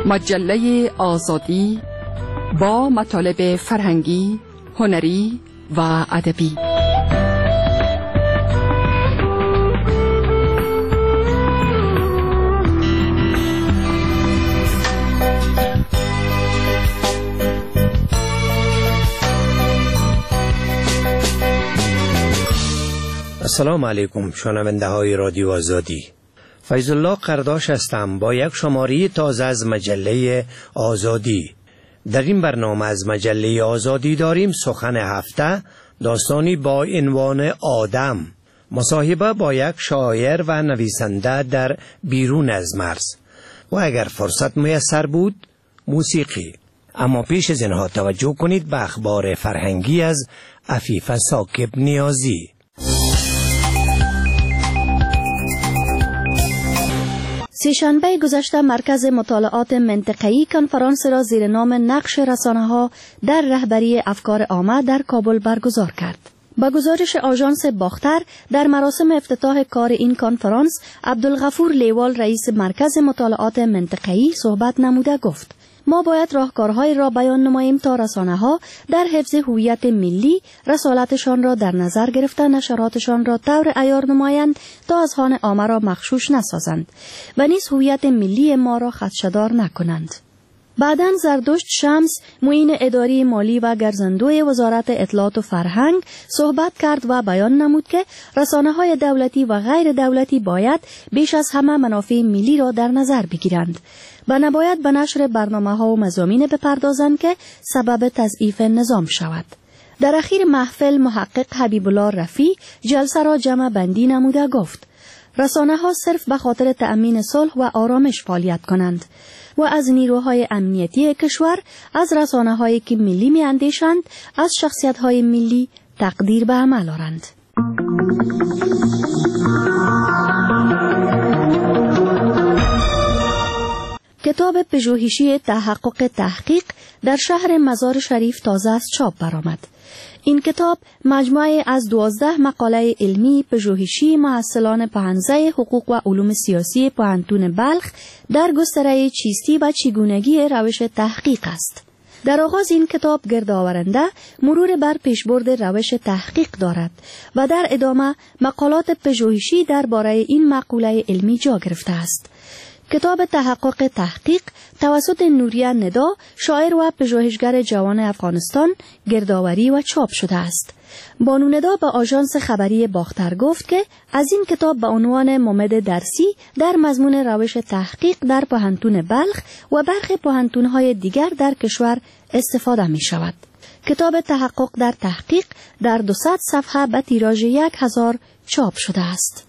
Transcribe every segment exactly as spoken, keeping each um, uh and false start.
مجله آزادی با مطالب فرهنگی، هنری و ادبی. السلام علیکم شنونده های رادیو آزادی. فیض الله قرداش هستم با یک شماره تازه از مجله آزادی. در این برنامه از مجله آزادی داریم سخن هفته، داستانی با عنوان آدم، مصاحبه با یک شاعر و نویسنده در بیرون از مرز و اگر فرصت میسر بود موسیقی. اما پیش از اینها توجه کنید به اخبار فرهنگی از عفیف ثاقب نیازی. سه‌شنبه گذشته مرکز مطالعات منطقه‌ای کنفرانس را زیر نام نقش رسانه‌ها در رهبری افکار عامه در کابل برگزار کرد. با گزارش آژانس باختر در مراسم افتتاح کار این کنفرانس، عبدالغفور لیوال رئیس مرکز مطالعات منطقه‌ای صحبت نموده گفت: ما باید راهکارهای را بیان نماییم تا رسانه‌ها در حفظ هویت ملی رسالتشان را در نظر گرفته نشراتشان را طور عیار نمایند تا اذهان عامه را مغشوش نسازند و نیز هویت ملی ما را خدشه‌دار نکنند. بعداً زردشت شمس، معین اداری مالی و گرزندوی وزارت اطلاعات و فرهنگ صحبت کرد و بیان نمود که رسانه‌های دولتی و غیر دولتی باید بیش از همه منافع ملی را در نظر بگیرند و نباید به نشر برنامه‌ها و مضامین بپردازند که سبب تضعیف نظام شود. در اخیر محفل محقق حبیب الله رفیع جلسه را جمع بندی نموده گفت: رسانه‌ها صرف به خاطر تأمین صلح و آرامش فعالیت کنند و از نیروهای امنیتی کشور، از رسانه‌هایی که ملی می‌اندیشند، از شخصیت‌های ملی تقدیر به عمل آورند. کتاب پژوهشی تحقق تحقیق در شهر مزار شریف تازه از چاپ برآمد. این کتاب مجموعه از دوازده مقاله علمی پژوهشی محصلان پهنزه حقوق و علوم سیاسی پوهنتون بلخ در گستره چیستی و چگونگی روش تحقیق است. در آغاز این کتاب گردآورنده مرور بر پیشبرد روش تحقیق دارد و در ادامه مقالات پژوهشی درباره این مقوله علمی جا گرفته است. کتاب تحقق تحقیق توسط نوریه ندا، شاعر و پژوهشگر جوان افغانستان، گردآوری و چاپ شده است. بانو ندا به آژانس خبری باختر گفت که از این کتاب به عنوان ممد درسی در مضمون روش تحقیق در پوهنتون بلخ و برخی پوهنتون‌های دیگر در کشور استفاده می شود. کتاب تحقق در تحقیق در دویست صفحه به تیراژ یک هزار چاپ شده است.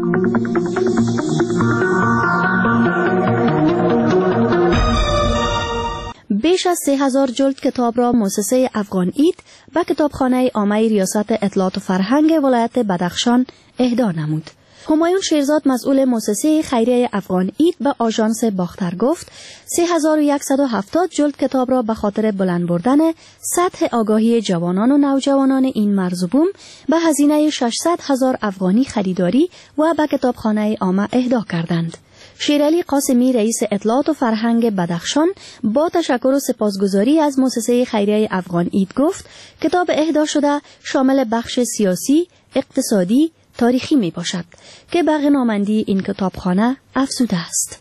بیش از سه هزار جلد کتاب را مؤسسه افغان اید و کتابخانه عامه ریاست اطلاعات و فرهنگ ولایت بدخشان اهدا نمود. همایون شیرزاد مسئول مؤسسه خیریه افغان اید به آژانس باختر گفت: سه هزار و صد و هفتاد جلد کتاب را به خاطر بلند بردن سطح آگاهی جوانان و نوجوانان این مرز و بوم به هزینه ششصد هزار افغانی خریداری و به کتابخانه عامه اهدا کردند. شیرعلی قاسمی رئیس اطلاعات و فرهنگ بدخشان با تشکر و سپاسگزاری از مؤسسه خیریه افغان اید گفت: کتاب اهدا شده شامل بخش سیاسی، اقتصادی، تاریخی می باشد که به غنامندی این کتابخانه افزوده است.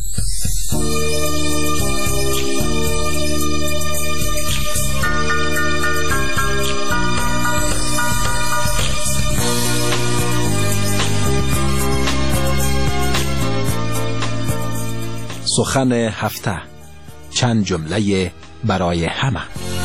سخن هفته، چند جمله برای همه.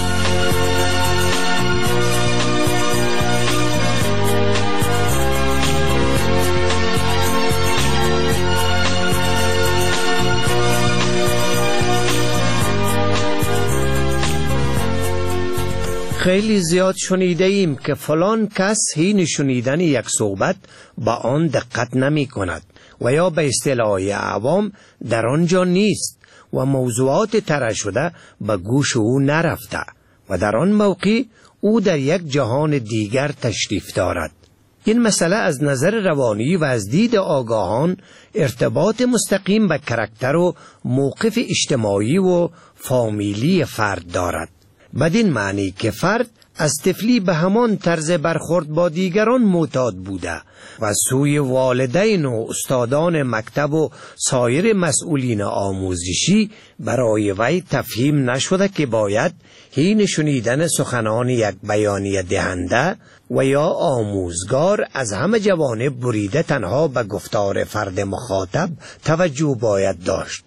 خیلی زیاد شنیده ایم که فلان کس حین شنیدن یک صحبت با آن دقت نمی کند و یا به اصطلاح عوام در آنجا نیست و موضوعات طرح شده به گوش او نرفته و در آن موقع او در یک جهان دیگر تشریف دارد. این مسئله از نظر روانی و از دید آگاهان ارتباط مستقیم به کاراکتر و موقف اجتماعی و فامیلی فرد دارد. بدین معنی که فرد از طفلی به همان طرز برخورد با دیگران معتاد بوده و سوی والدین و استادان مکتب و سایر مسئولین آموزشی برای وی تفهیم نشده که باید حین شنیدن سخنان یک بیانیه دهنده و یا آموزگار از همه جوانب بریده تنها به گفتار فرد مخاطب توجه باید داشت.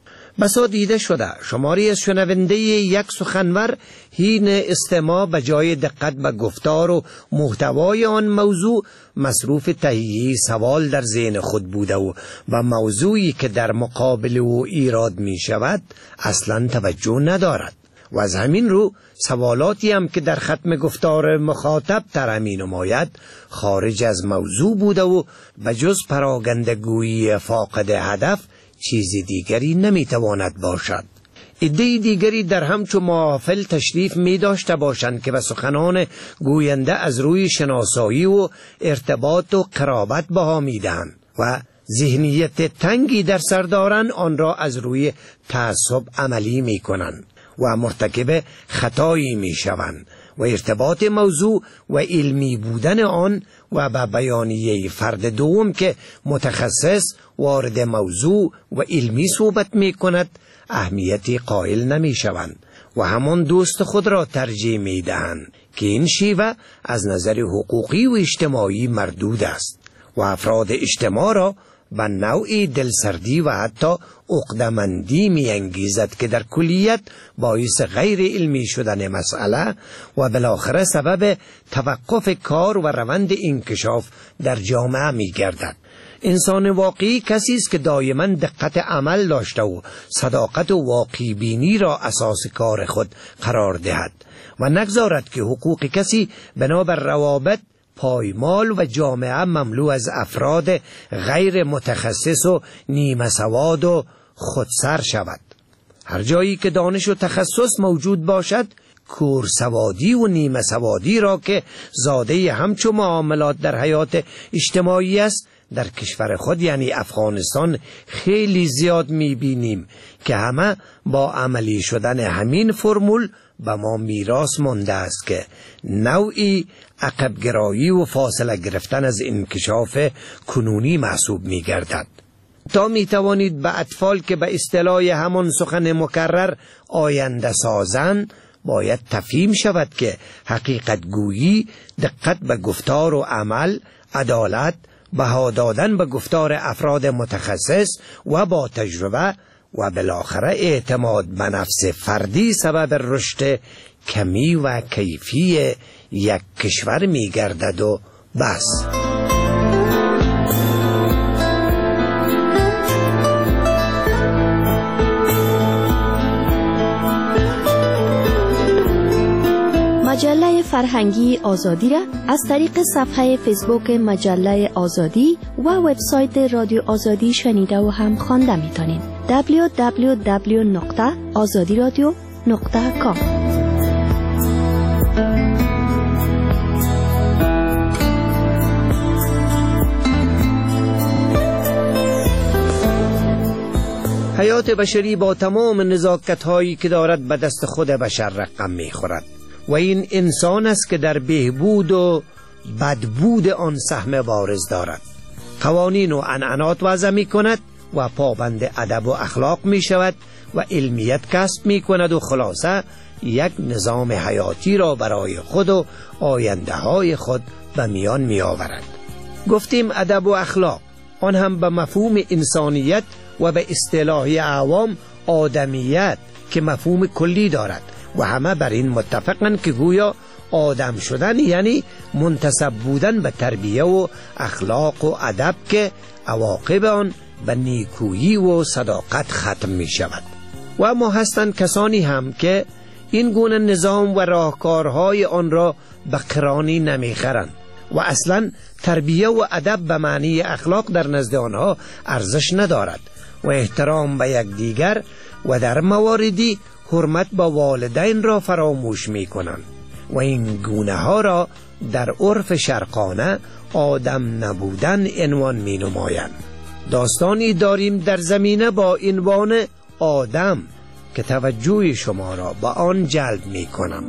بسا دیده شده شماری از شنونده یک سخنور حین استماع به جای دقت به گفتار و محتوای آن موضوع مصروف تهیه سوال در ذهن خود بوده و و موضوعی که در مقابل او ایراد می شود اصلا توجه ندارد و از همین رو سوالاتی هم که در ختم گفتار مخاطب ترمی نماید خارج از موضوع بوده و بجز پراگندگویی فاقد هدف چیز دیگری نمیتواند باشد. عده دیگری در همچو محافل تشریف می داشته باشند که به سخنان گوینده از روی شناسایی و ارتباط و قرابت بها می دهند و ذهنیت تنگی در سر دارند آن را از روی تعصب عملی می کنند و مرتکب خطایی می شوند و ارتباط موضوع و علمی بودن آن و به بیانیه فرد دوم که متخصص وارد موضوع و علمی صحبت می کند اهمیتی قائل نمی شوند و همان دوست خود را ترجیح می دهند که این شیوه از نظر حقوقی و اجتماعی مردود است و افراد اجتماع را به نوعی دلسردی و حتی عقده‌مندی می انگیزد که در کلیت باعث غیر علمی شدن مسئله و بالاخره سبب توقف کار و روند انکشاف در جامعه می گردد. انسان واقعی کسی است که دائما دقت عمل داشته و صداقت و واقعی بینی را اساس کار خود قرار دهد و نگذارد که حقوق کسی بنابر روابط پایمال و جامعه مملو از افراد غیر متخصص و نیمه سواد و خودسر شود. هر جایی که دانش و تخصص موجود باشد کور سوادی و نیمه سوادی را که زاده همچو معاملات در حیات اجتماعی است در کشور خود یعنی افغانستان خیلی زیاد میبینیم که همه با عملی شدن همین فرمول به ما میراث مانده است که نوعی عقبگرایی و فاصله گرفتن از انکشاف کنونی محسوب میگردد. تا میتوانید به اطفال که به اصطلاح همان سخن مکرر آینده سازند باید تفهیم شود که حقیقت گویی دقت به گفتار و عمل، عدالت، بها دادن به گفتار افراد متخصص و با تجربه و بالاخره اعتماد به نفس فردی سبب رشد کمی و کیفی یک کشور می گردد و بس. مجله فرهنگی آزادی را از طریق صفحه فیسبوک مجله آزادی و وبسایت رادیو آزادی شنیده و هم خوانده میتونید. دبلیو دبلیو دبلیو نقطه آزادی رادیو نقطه کام. حیات بشری با تمام نزاکت هایی که دارد به دست خود بشر رقم می خورد و این انسان است که در بهبود و بدبود آن سهم بارز دارد. قوانین و عنعنات وضع می کند و پابند ادب و اخلاق می شود و علمیت کسب می کند و خلاصه یک نظام حیاتی را برای خود و آینده های خود به میان می آورد. گفتیم ادب و اخلاق، آن هم به مفهوم انسانیت و به اصطلاح عوام آدمیت که مفهوم کلی دارد و همه بر این متفقند که گویا آدم شدن یعنی منتسب بودن به تربیه و اخلاق و ادب که عواقب آن به نیکویی و صداقت ختم می شود. و اما هستند کسانی هم که این گونه نظام و راهکارهای آن را به قرانی نمی خرند و اصلا تربیه و ادب به معنی اخلاق در نزد آنها ارزش ندارد و احترام به یک دیگر و در مواردی حرمت با والدین را فراموش می کنند و این گونه ها را در عرف شرقانه آدم نبودن عنوان می نمایند. داستانی داریم در زمینه با عنوان آدم که توجه شما را به آن جلب می کنم.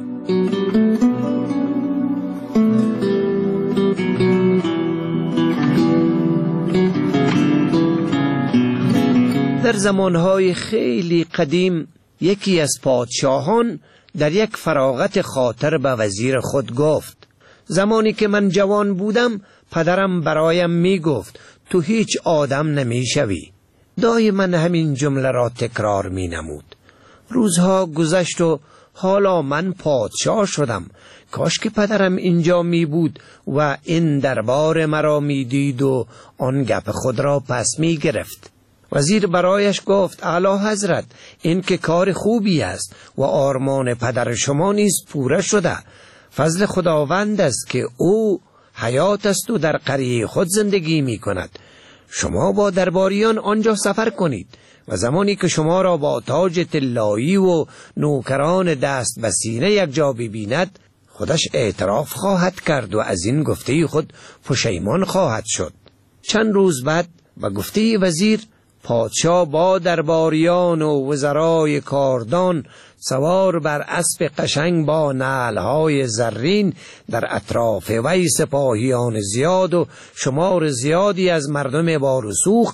در زمانهای خیلی قدیم یکی از پادشاهان در یک فراغت خاطر به وزیر خود گفت: زمانی که من جوان بودم پدرم برایم می گفت تو هیچ آدم نمی شوی. دائما همین جمله را تکرار می نمود. روزها گذشت و حالا من پادشاه شدم. کاش که پدرم اینجا می بود و این دربار مرا می دید و آن گپ خود را پس می گرفت. وزیر برایش گفت: اعلی حضرت، این که کار خوبی است و آرمان پدر شما نیز پوره شده. فضل خداوند است که او حیات است و در قریه خود زندگی می کند. شما با درباریان آنجا سفر کنید و زمانی که شما را با تاج طلایی و نوکران دست به سینه یک جا ببیند خودش اعتراف خواهد کرد و از این گفته خود پشیمان خواهد شد. چند روز بعد به گفته وزیر پادشاه با درباریان و وزرای کاردان سوار بر اسب قشنگ با نعلهای زرین در اطراف وی سپاهیان زیاد و شمار زیادی از مردم با رسوخ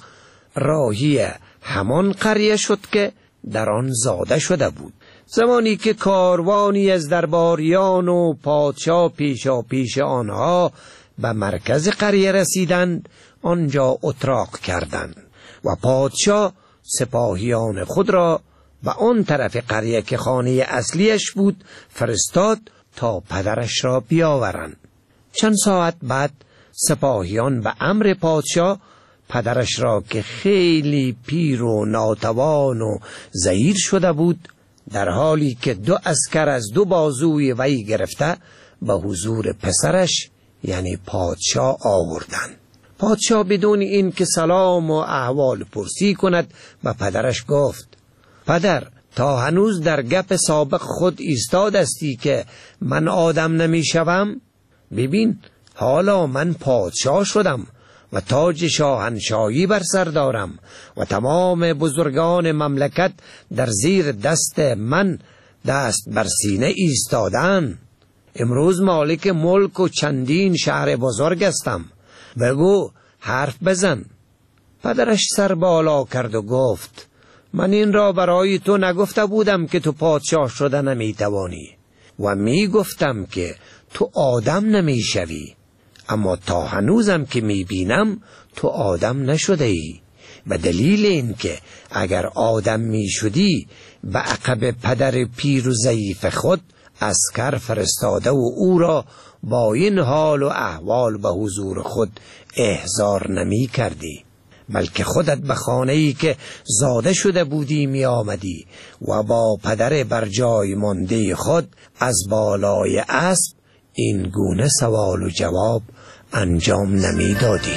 راهی همان قریه شد که در آن زاده شده بود. زمانی که کاروانی از درباریان و پادشاه پیشا پیش آنها به مرکز قریه رسیدند، آنجا اتراق کردند و پادشاه سپاهیان خود را به آن طرف قریه که خانه اصلیش بود فرستاد تا پدرش را بیاورند. چند ساعت بعد سپاهیان به امر پادشاه پدرش را که خیلی پیر و ناتوان و ضعیف شده بود در حالی که دو عسکر از دو بازوی وی گرفته به حضور پسرش یعنی پادشاه آوردند. پادشاه بدون این که سلام و احوال پرسی کند به پدرش گفت: پدر، تا هنوز در گپ سابق خود ایستاد استی که من آدم نمی شوم؟ ببین حالا من پادشاه شدم و تاج شاهنشاهی بر سر دارم و تمام بزرگان مملکت در زیر دست من دست بر سینه ایستادن. امروز مالک ملک و چندین شهر بزرگ هستم. بگو، حرف بزن. پدرش سر بالا کرد و گفت: من این را برای تو نگفته بودم که تو پادشاه شده نمی توانی و می گفتم که تو آدم نمی شوی، اما تا هنوزم که می بینم تو آدم نشده ای. به دلیل این که اگر آدم می شدی به عقب پدر پیر و ضعیف خود عسکر فرستاده و او را با این حال و احوال به حضور خود احضار نمی کردی، بلکه خودت به خانه‌ای که زاده شده بودی می آمدی و با پدر بر جای مانده خود از بالای اسب این گونه سوال و جواب انجام نمی دادی.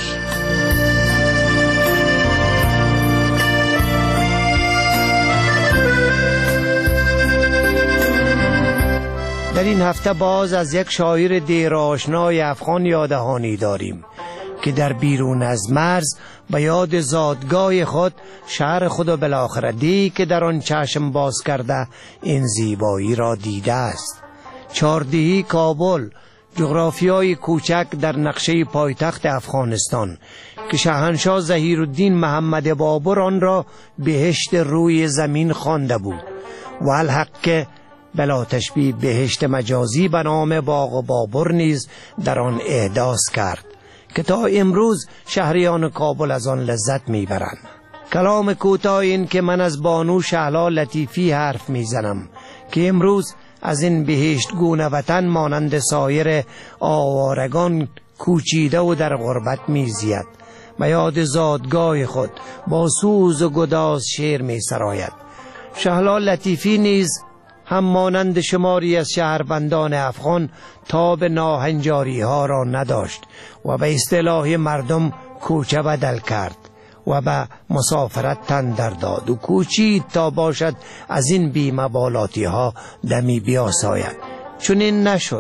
در این هفته باز از یک شاعر دیرآشنای افغان یادهانی داریم که در بیرون از مرز به یاد زادگاه خود شهر خود و بالاخره دی که در آن چشم باز کرده این زیبایی را دیده است. چهاردهی کابل، جغرافیای کوچک در نقشه پایتخت افغانستان که شاهنشاه ظهیرالدین محمد بابر آن را بهشت روی زمین خوانده بود و الحق که بلا تشبیه بهشت مجازی به نام باغ بابر نیز در آن احداث کرد که تا امروز شهریان کابل از آن لذت میبرند. کلام کوتاه این که من از بانو شهلا لطیفی حرف میزنم که امروز از این بهشت گونه وطن مانند سایر آوارگان کوچیده و در غربت میزید. به یاد زادگاه خود با سوز و گداز شعر می سراید. شهلا لطیفی نیز هم مانند شماری از شهروندان افغان تاب ناهنجاری ها را نداشت و به اصطلاح مردم کوچه بدل کرد و به مسافرت تن در داد و کوچید تا باشد از این بی‌مبالاتی ها دمی بیاساید. چون این نشد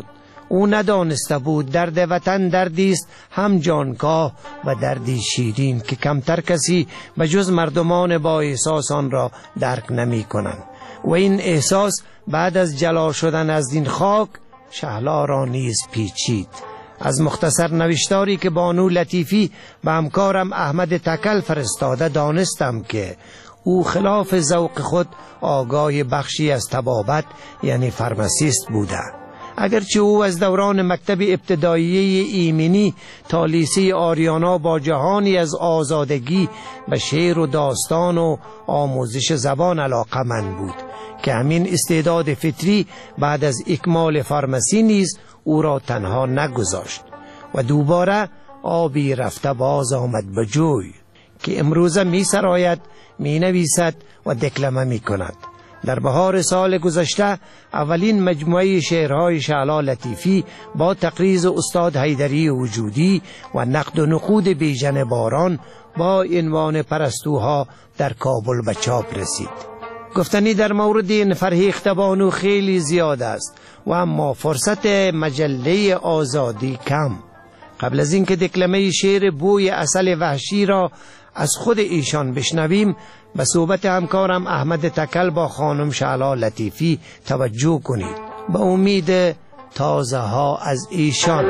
او ندانسته بود درد وطن دردی است هم جانکاه و دردی شیرین که کمتر کسی به جز مردمان با احساس آن را درک نمی کنند و این احساس بعد از جلا شدن از این خاک شهلا را نیز پیچید. از مختصر نوشتاری که بانو لطیفی به همکارم احمد تکل فرستاده دانستم که او خلاف ذوق خود آگاه بخشی از طبابت یعنی فارماسیست بوده. اگرچه او از دوران مکتب ابتدایی ایمنی تا لیسه آریانا با جهانی از آزادگی به شعر و داستان و آموزش زبان علاقه‌مند بود که همین استعداد فطری بعد از اکمال فارماسی نیز او را تنها نگذاشت و دوباره آبی رفته باز آمد به جوی که امروزه می سراید، می نویسد و دکلمه می کند. در بهار سال گذشته اولین مجموعه شعرهای شعلا لطیفی با تقریض استاد حیدری وجودی و نقد و نقود بیژن باران با عنوان پرستوها در کابل به چاپ رسید. گفتنی در مورد این فرهیخت بانو خیلی زیاد است و اما فرصت مجله آزادی کم. قبل از اینکه دکلمه شعر بوی عسل وحشی را از خود ایشان بشنویم به صحبت همکارم احمد تکل با خانم شعلا لطیفی توجه کنید به امید تازه ها از ایشان.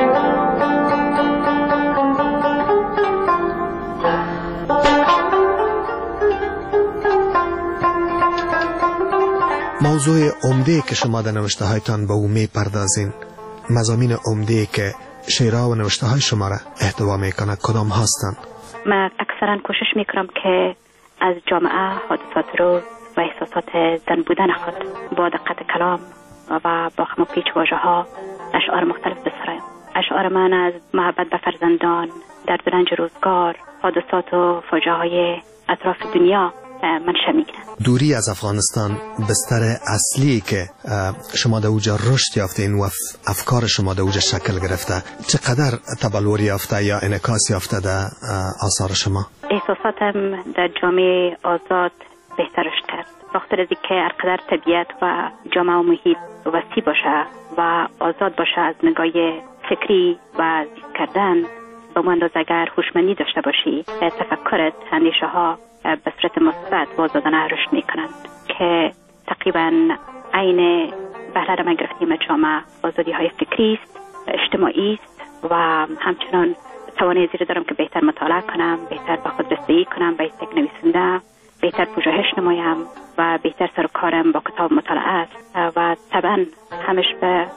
موضوع عمده که شما در نوشته هایتان به او می پردازین، مضامین عمده که شعرها و نوشته های شما را احتوا می کند کدام هستند؟ من اکثرا کوشش می کنم که از جامعه حادثات روز و احساسات زن بودن خود با دقت کلام و با خم و پیچ واژه ها اشعار مختلف بسرایم. اشعار من از محبت به فرزندان، درد و رنج روزگار، حادثات و فاجعه های اطراف دنیا منشأ میگیرن. دوری از افغانستان بستر اصلی که شما در اوجا رشد یافتین و افکار شما در اوجا شکل گرفته، چقدر تبلور یافته یا انعکاس یافته در آثار شما؟ احساساتم در جامعه آزاد بهتر رشد کرد. بخاطر از اینکه هرقدر طبیعت و جامعه و محیط وسیع باشه و آزاد باشه از نگاه فکری و زیست کردن، به اون اندازه اگر هوشمندی داشته باشی تفکرت، اندیشه ها به صورت مثبت و آزادانه رشد میکنند که تقریبا عین بهره ما گرفتیم جامعه آزادی های فکری است، اجتماعی است و همچنان توانایی زیر دارم که بهتر مطالعه کنم، بهتر به خود رسیدگی کنم، به یک نویسنده بهتر پژوهش نمایم و بهتر سر و کارم با کتاب مطالعه است و طبعا همش به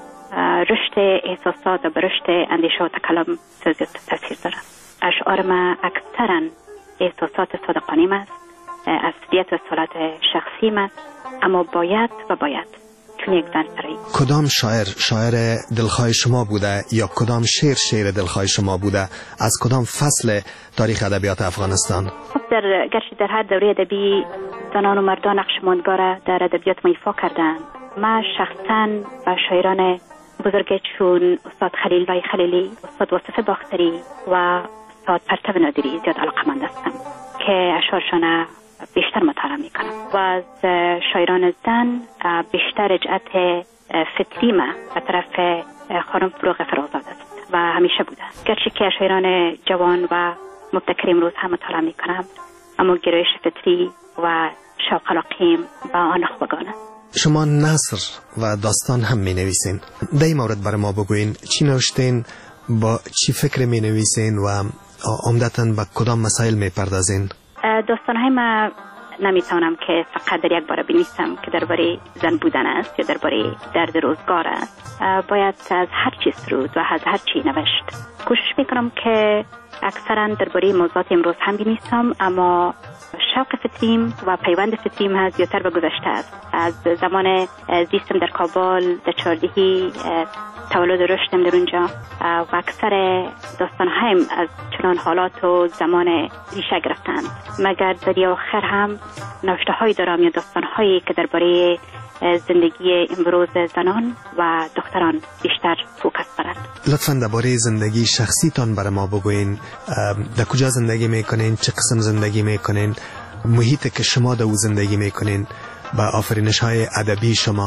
رشد احساسات و به رشد اندیشه و تکلم تاثیر دارم. اشعار ما اکثرا احساسات صادقانیم است، اصلیت و اصالت شخصیم است، اما باید و باید چون یک زن سرایی. کدام شاعر شاعر دلخواه شما بوده یا کدام شعر شعر دلخواه شما بوده؟ از کدام فصل تاریخ ادبیات افغانستان؟ در گرچه در هر دوره ادبی زنان و مردان نقش ماندگار در ادبیات ما ایفا کردند. من شخصا با شاعران بزرگ چون استاد خلیل لای خلیلی، استاد واصف باختری و استاد پرتو نادری زیاد علاقه‌مند هستم که اشعارشان بیشتر مطالعه میکنم و از شاعران زن بیشتر رجعت فطری ما به طرف خانم فروغ فرخزاد است و همیشه بوده. گرچه که شاعران جوان و مبتکر امروز هم مطالعه میکنم، اما گرایش فطری و شوق علاقه‌ام با آن نخبگانه. شما نثر و داستان هم می نویسین. در این مورد برای ما بگوین چی نوشتین، با چی فکر می نویسین و عمدتاً به کدام مسائل می پردازین؟ داستانهای ما نمیتونم که فقط در یک باره بنویسم که درباره زن بودن است یا درباره درد روزگار است. باید از هر چیز سرود و از هر چی نوشت. کوشش میکنم که اکثرا درباره موضوعات امروز هم بنویسم، اما شوق فطریم و پیوند فطریم ها زیادتر به گذشته است. از زمان زیستم در کابل، در چهاردهی تولد رشدم در اونجا و اکثر داستانهایم از چنان حالات و زمان ریشه گرفتند. مگر در آخر هم نوشته های دارم یا داستانهایی که درباره زندگی امروز زنان و دختران بیشتر فوکس دارند. لطفاً درباره زندگی شخصیتان برای ما بگوین. در کجا زندگی میکنین؟ چه قسم زندگی میکنین؟ محیطی که شما در او زندگی میکنین با آفرینش های ادبی شما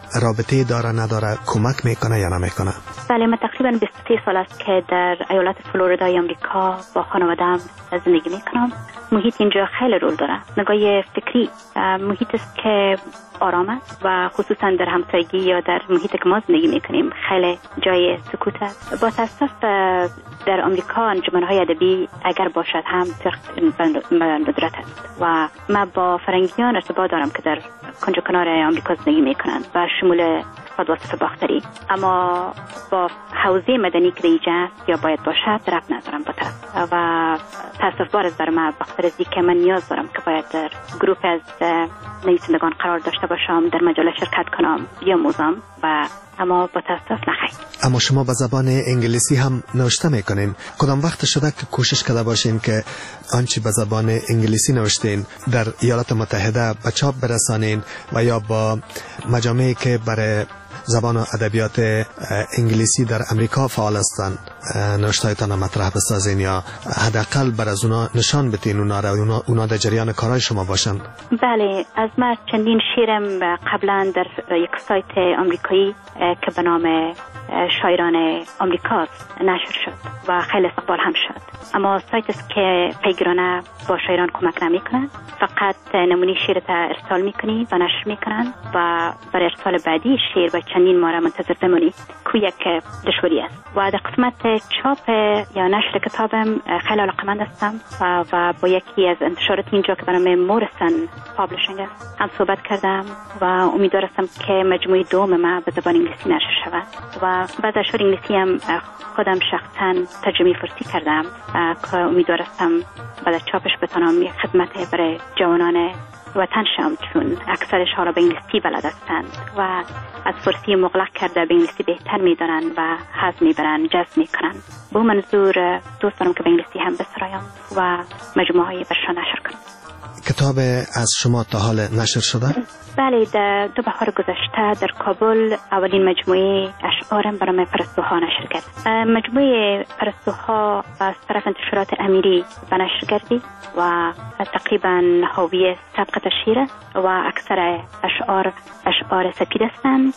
رابطه داره نداره، کمک میکنه یا نمیکنه؟ بله، من تقریبا بیست و سه سال است که در ایالت فلوریدای آمریکا با خانواده‌ام زندگی میکنم. محیط اینجا خیلی رول داره. نگاه فکری محیط است که آرام است و خصوصا در همسایگی یا در محیطی که ما زندگی میکنیم خیلی جای سکوت است. با تاسف در آمریکا انجمن‌های ادبی اگر باشد هم ندرت است و من با فرنگیان ارتباط دارم که در کنج کنار آمریکا زندگی میکنند و شمول استاد واصف باختری، اما با حوزه مدنی که اینجا یا باید باشد ربط ندارم با تاسف و تاسف بار است در من بخاطر از اینکه من نیاز دارم که باید در گروپ از نویسندگان قرار داشته باشم، در مجال شرکت کنم یا موزم و اما با تاسف نخیر. اما شما به زبان انگلیسی هم نوشته میکنین. کدام وقت شده که کوشش کرده باشین که آنچه به زبان انگلیسی نوشتین در ایالات متحده به چاپ برسانین و یا با مجامعی که برای زبان و ادبیات انگلیسی در امریکا فعال هستند نوشتهایتان مطرح بسازین یا حداقل بر از اونا نشان بدین اونا را اونا, اونا در جریان کارهای شما باشن؟ بله، از من چندین شعرم قبلا در یک سایت آمریکایی که به نام شاعران آمریکاست نشر شد و خیلی استقبال هم شد، اما سایت است که پیگرانه با شاعران کمک نمی کنند، فقط نمونه شعر تا ارسال میکنی و نشر میکنند و برای ارسال بعدی شعر و چندین ماه منتظر بمونی که یک دشواری است. و در قسمت چاپ یا نشر کتابم خیلی علاقمند هستم و, و با یکی از انتشارات اینجا که به نام مورسن پابلشینگ است هم صحبت کردم و امیدوار هستم که مجموعه دوم ما به زبان انگلیسی نشر شود و بعد از اشعار انگلیسی هم خودم شخصا ترجمه فارسی کردم که امیدوار هستم بعد از چاپش بتونم یک خدمت برای جوانان وطن شم، چون اکثرش حالا به انگلیسی بلد هستند و از فارسی مغلق کرده به انگلیسی بهتر میدانند و حظ میبرند، جذب میکنند. به منظور دوست دارم که به انگلیسی هم بسرایم و مجموعه های برشان نشر کنم. کتاب از شما تا حال نشر شده؟ بله، در دو بهار گذشته در کابل اولین مجموعه اشعارم برای پرستوها نشر کرد. مجموعه پرستوها از طرف انتشارات امیری به نشر گردید و تقریبا حاوی سبقت شعر و اکثر اشعار اشعار سپید هستند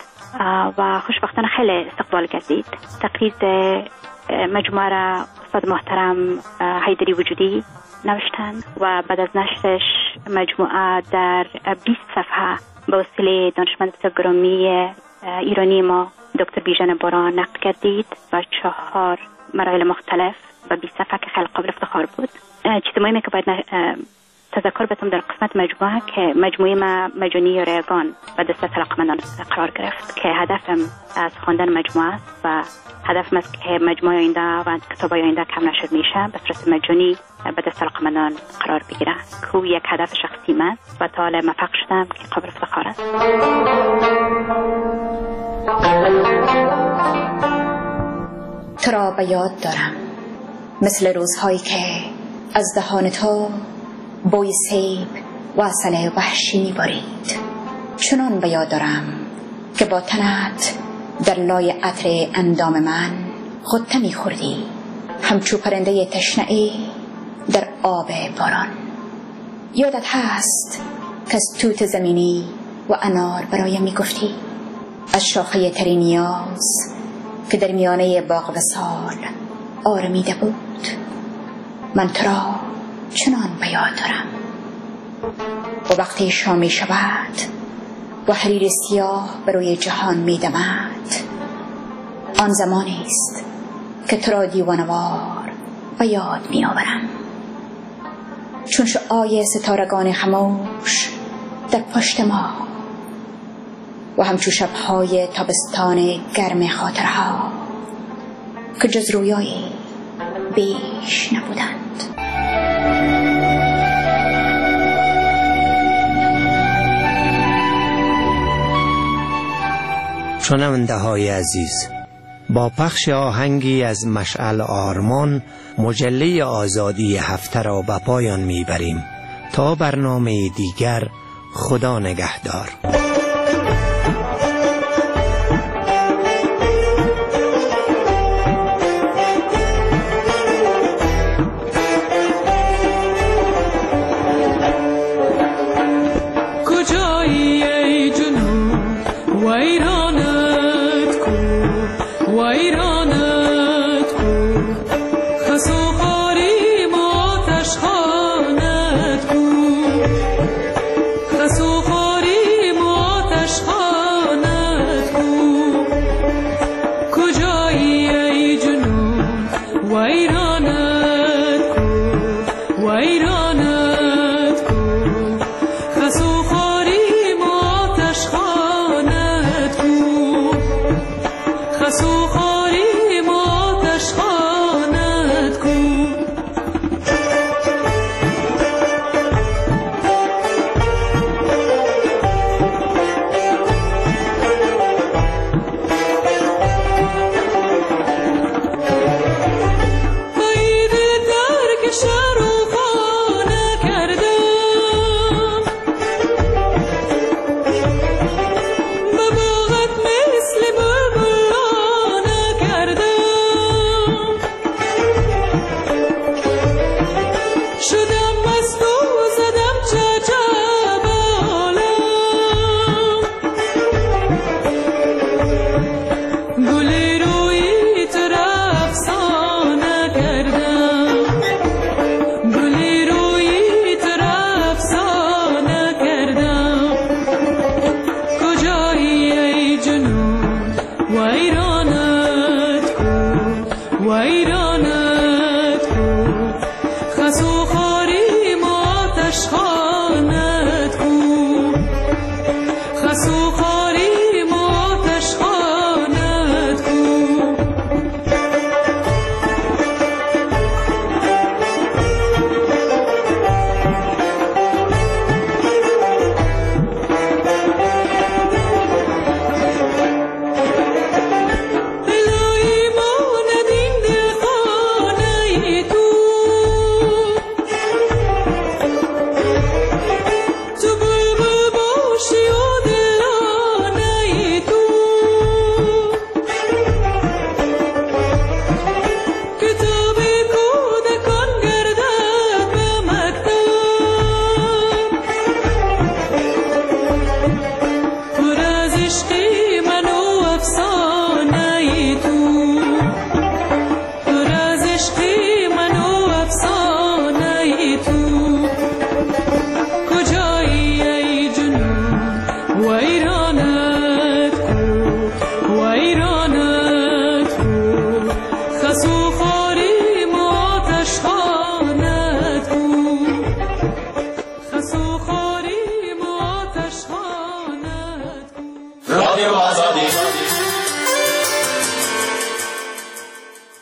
و خوشبختانه خیلی استقبال گردید. تقریر مجموعه را استاد محترم حیدری وجودی نوشتند و بعد از نشرش مجموعه در بیست صفحه به وسیله دانشمند گرامی ایرانی ما دکتر بیژن باران نقد کردید و چهار مراحل مختلف و بیست صفحه که خیلی قابل افتخار بود. چیز مهمی که باید تذکر بتم در قسمت مجموعه که مجموعه ما مجانی ریگان و دسته علاقمندان قرار گرفت که هدفم از خواندن مجموعه است و هدفم است که مجموعه آینده و کتاب آینده کم نشر میشه به صورت مجانی به دست علاقمندان قرار بگیره که یک هدف شخصی من و تا حالا موفق شدم که قابل افتخار است. تو را به یاد دارم مثل روزهایی که از دهان تو بوی سیب و عسل وحشی می‌بارید. چنان به یاد دارم که با تنت در لای عطر اندام من غوطه می‌خوردی، همچو پرنده تشنه‌ای در آب باران. یادت هست که از توت زمینی و انار برایم می‌گفتی، از شاخه تری نیاز که در میانه باغ وصال آرمیده بود. من تو را چنان به یاد دارم و وقتی شام می شود و حریر سیاه بر روی جهان می دمد، آن زمانی است که تو را دیوانوار به یاد می آورم، چون شعاع ستارگان خموش در پشت ما و همچو شبهای تابستان گرم خاطرها که جز رویایی بیش نبودند. شنونده های عزیز، با پخش آهنگی از مشعل آرمان مجله آزادی هفته را به پایان میبریم. تا برنامه دیگر، خدا نگهدار. کجایی ای جنون ویران ویرانت کو ویرانت کو خسو خاری آتش خانت کو خسو خاری آتش خانت کو ویرانت کو ویرانت